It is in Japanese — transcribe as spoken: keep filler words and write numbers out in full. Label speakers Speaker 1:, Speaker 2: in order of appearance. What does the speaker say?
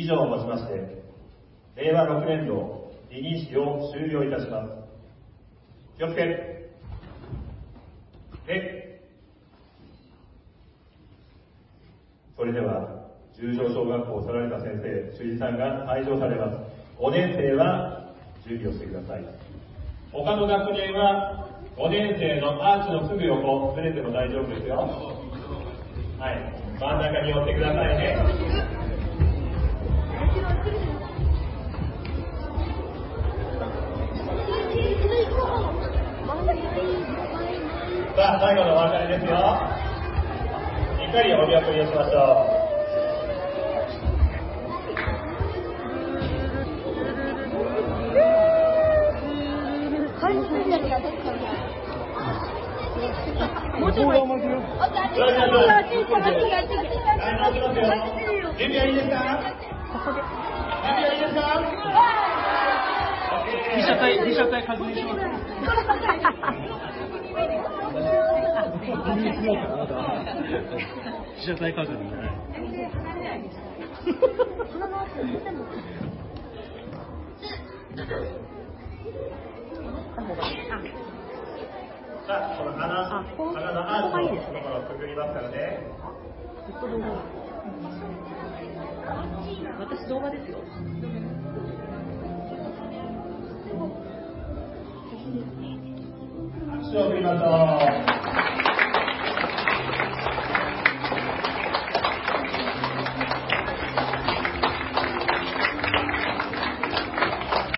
Speaker 1: 以上をもちまして、れいわろくねん度離任式を終了いたします。気をつけ。えそれでは、十条小学校を去られた先生、主事さんが退場されます。ごねん生は準備をしてください。他の学年はごねん生のアーチのすぐ横、ずれても大丈夫ですよ。はい、真ん中に寄ってくださいね。さあ、最後のお別れですよ。しっかりお見送りをしましょう。もうちょい待ってよ。準備はいいですか？準備はいいですか？
Speaker 2: 被写体、被写体確認します。被写体確認。
Speaker 1: さあ、この花、花のアーチのところをくぐりますからね。
Speaker 3: 私動画ですよ。
Speaker 1: 拍手を送りましょう。